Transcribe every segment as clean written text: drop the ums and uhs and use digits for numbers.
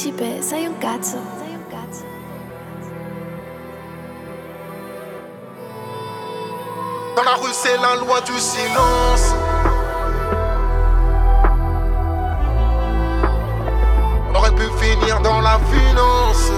principe, sei un cazzo. Dans la rue, c'est la loi du silence. On aurait pu finir dans la finance.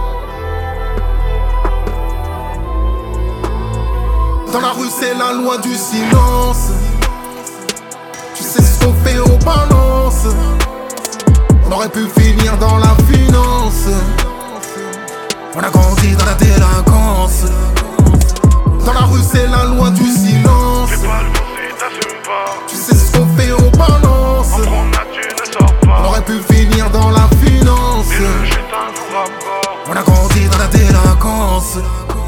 Dans la rue, c'est la loi du silence. Tu sais ce qu'on fait aux balances. On aurait pu finir dans la finance. On a grandi dans la délinquance. Dans la rue, c'est la loi du silence. Fais pas le bossé, t'assumes pas. Tu sais ce qu'on fait aux balances. En promenade, tu ne sors pas. On aurait pu finir dans la finance. Mais le chétan nous rapporte. On a grandi dans la délinquance.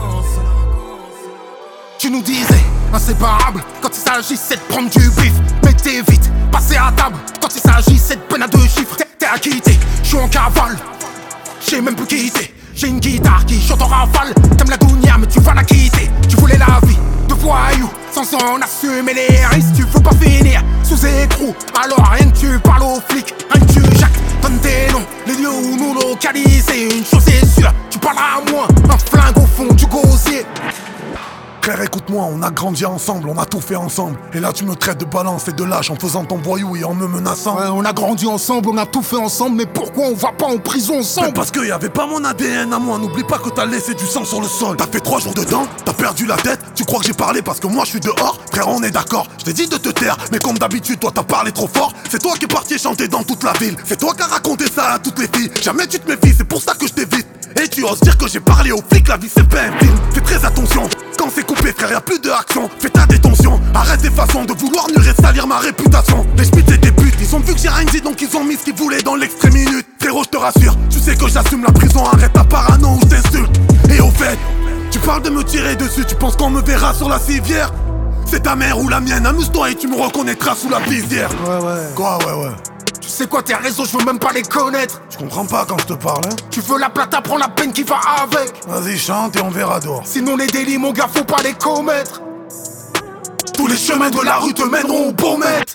Tu nous disais inséparable quand il s'agissait de prendre du bif. Mais t'es vite passé à table quand il s'agissait de peine à 2 chiffres. T'es acquitté, je suis en cavale. J'ai même plus quitté. J'ai une guitare qui chante en rafale. T'aimes la dounia mais tu vas la quitter. Tu voulais la vie de voyou sans en assumer les risques. Tu veux pas finir sous écrou. Alors rien que tu parles aux flics, rien que tu jacques. Donne tes noms, les lieux où nous localiser. Une chose est sûre, tu parleras à moi. Un flingue au fond du gosier. Claire, écoute-moi, on a grandi ensemble, on a tout fait ensemble. Et là tu me traites de balance et de lâche en faisant ton voyou et en me menaçant. Ouais, on a grandi ensemble, on a tout fait ensemble. Mais pourquoi on va pas en prison ensemble? Mais parce qu'il y avait pas mon ADN à moi. N'oublie pas que t'as laissé du sang sur le sol. T'as fait 3 jours dedans, t'as perdu la tête. Tu crois que j'ai parlé parce que moi je suis dehors? Frère, on est d'accord, je t'ai dit de te taire. Mais comme d'habitude, toi t'as parlé trop fort. C'est toi qui es parti chanter dans toute la ville. C'est toi qui as raconté ça à toutes les filles. Jamais tu te méfies, c'est pour ça que je t'évite. Et tu oses dire que j'ai parlé aux flics, la vie c'est pas un film. Fais très attention, quand c'est coupé frère y'a plus de action. Fais ta détention, arrête tes façons de vouloir nuire et salir ma réputation. Les schmitts et tes putes, ils ont vu que j'ai rien dit donc ils ont mis ce qu'ils voulaient dans l'extrême minute. Frérot je te rassure, tu sais que j'assume la prison. Arrête ta parano ou je t'insulte. Et au fait, tu parles de me tirer dessus, tu penses qu'on me verra sur la civière? C'est ta mère ou la mienne, amuse-toi et tu me reconnaîtras sous la visière. Ouais. Quoi ouais. Tu sais quoi, tes réseaux, je veux même pas les connaître. Tu comprends pas quand je te parle hein? Tu veux la plata, prends la peine qui va avec. Vas-y chante et on verra dehors. Sinon les délits, mon gars, faut pas les commettre. Tous les chemins de la rue te mèneront au beau maître.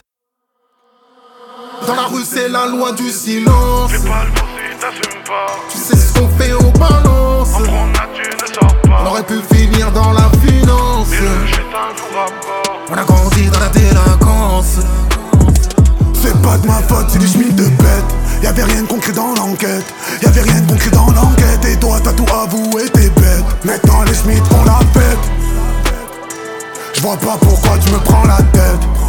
Dans la rue, c'est la loi du silence. Fais pas le bossé, t'assumes pas. Tu sais ce qu'on fait aux balances. En promenade, tu ne sors pas. On aurait pu finir dans la finance. Mais le chétan nous rapporte. On a grandi dans la délinquance. C'est pas de ma faute, c'est des schmitts de bête. Y'avait rien de concret dans l'enquête. Y'avait rien de concret dans l'enquête. Et toi t'as tout avoué, t'es bête. Maintenant les schmitts font la fête. J'vois pas pourquoi tu me prends la tête.